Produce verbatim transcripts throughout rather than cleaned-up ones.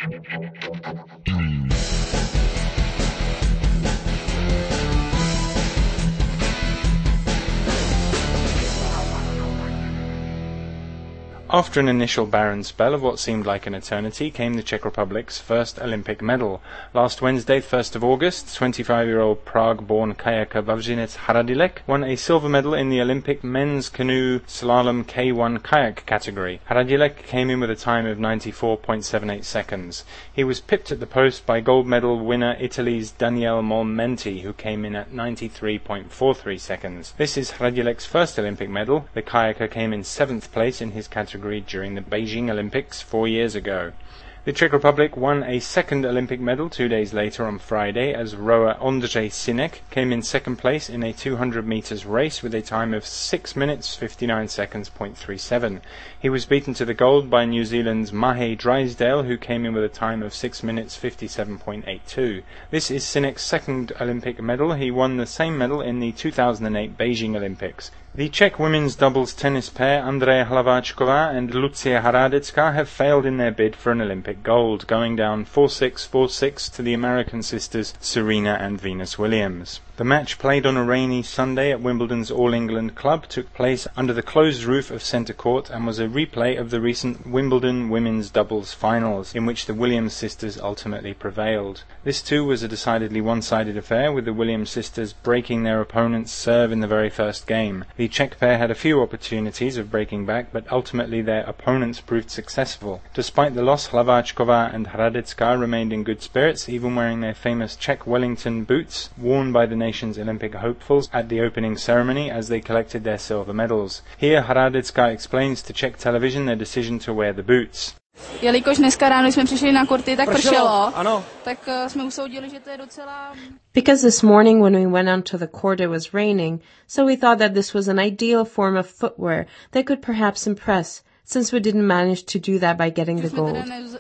After an initial barren spell of what seemed like an eternity came the Czech Republic's first Olympic medal. Last Wednesday, first of August, twenty-five-year-old Prague-born kayaker Vavřinec Hradilek won a silver medal in the Olympic men's canoe slalom K one kayak category. Hradilek came in with a time of ninety-four point seven eight seconds. He was pipped at the post by gold medal winner Italy's Daniele Molmenti, who came in at ninety-three point four three seconds. This is Hradilek's first Olympic medal. The kayaker came in seventh place in his category during the Beijing Olympics four years ago. The Czech Republic won a second Olympic medal two days later on Friday as rower Ondřej Synek came in second place in a two hundred metres race with a time of six minutes fifty-nine seconds point three seven. He was beaten to the gold by New Zealand's Mahe Drysdale, who came in with a time of six minutes fifty-seven point eight two. This is Synek's second Olympic medal. He won the same medal in the two thousand eight Beijing Olympics. The Czech women's doubles tennis pair Andrea Hlaváčková and Lucia Hradecká have failed in their bid for an Olympic gold, going down four six, four six to the American sisters Serena and Venus Williams. The match, played on a rainy Sunday at Wimbledon's All England Club, took place under the closed roof of Centre Court and was a replay of the recent Wimbledon women's doubles finals, in which the Williams sisters ultimately prevailed. This too was a decidedly one-sided affair, with the Williams sisters breaking their opponent's serve in the very first game. The Czech pair had a few opportunities of breaking back, but ultimately their opponents proved successful. Despite the loss, Hlaváčková and Hradecká remained in good spirits, even wearing their famous Czech Wellington boots, worn by the nation's Olympic hopefuls at the opening ceremony as they collected their silver medals. Here Hradecká explains to Czech television their decision to wear the boots. Jelikož dneska ráno jsme přišli na kurty, tak pršelo, tak jsme usoudili, že to je docela... Because this morning when we went onto the court it was raining, so we thought that this was an ideal form of footwear that could perhaps impress, since we didn't manage to do that by getting the gold.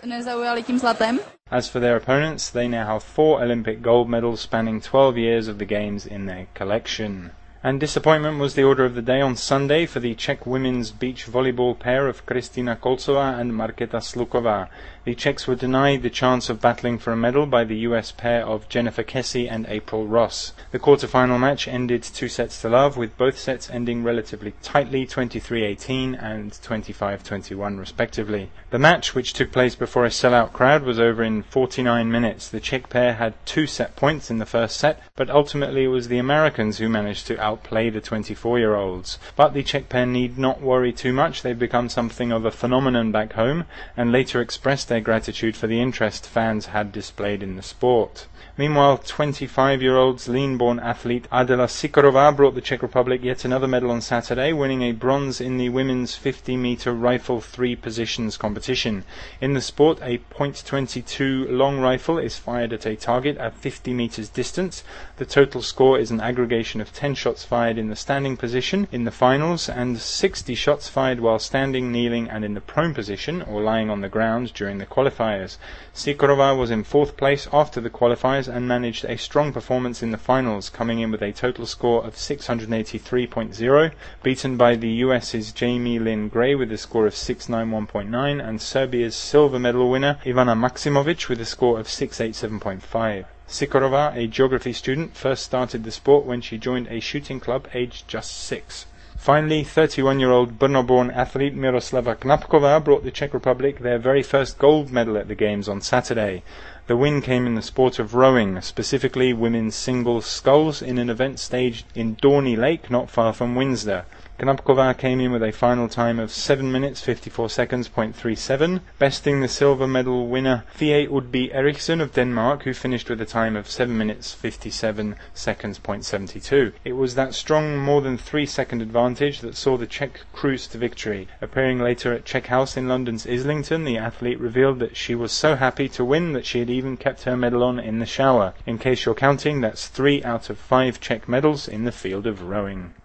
As for their opponents, they now have four Olympic gold medals spanning twelve years of the Games in their collection. And disappointment was the order of the day on Sunday for the Czech women's beach volleyball pair of Kristina Kolcová and Markéta Sluková. The Czechs were denied the chance of battling for a medal by the U S pair of Jennifer Kessie and April Ross. The quarter-final match ended two sets to love, with both sets ending relatively tightly, twenty-three eighteen and twenty-five twenty-one respectively. The match, which took place before a sellout crowd, was over in forty-nine minutes. The Czech pair had two set points in the first set, but ultimately it was the Americans who managed to outplay the twenty-four-year-olds. But the Czech pair need not worry too much. They've become something of a phenomenon back home, and later expressed their gratitude for the interest fans had displayed in the sport. Meanwhile, twenty-five-year-old Zlín-born athlete Adela Sikorová brought the Czech Republic yet another medal on Saturday, winning a bronze in the women's fifty-metre rifle three positions competition. In the sport, a point two two long rifle is fired at a target at fifty metres distance. The total score is an aggregation of ten shots fired in the standing position in the finals and sixty shots fired while standing, kneeling and in the prone position, or lying on the ground, during the qualifiers. Sikorová was in fourth place after the qualifiers and managed a strong performance in the finals, coming in with a total score of six hundred eighty-three point zero, beaten by the US's Jamie Lynn Gray with a score of six ninety-one point nine and Serbia's silver medal winner Ivana Maksimovic with a score of six eighty-seven point five. Sikorová, a geography student, first started the sport when she joined a shooting club aged just six. Finally, thirty-one-year-old Brno-born athlete Miroslava Knapková brought the Czech Republic their very first gold medal at the Games on Saturday. The win came in the sport of rowing, specifically women's singles sculls, in an event staged in Dorney Lake, not far from Windsor. Knapková came in with a final time of seven minutes fifty-four seconds point three seven, besting the silver medal winner Fie Udby Eriksson of Denmark, who finished with a time of seven minutes fifty-seven seconds point seven two. It was that strong more than three second advantage that saw the Czech cruise to victory. Appearing later at Czech House in London's Islington, the athlete revealed that she was so happy to win that she had even kept her medal on in the shower. In case you're counting, that's three out of five Czech medals in the field of rowing.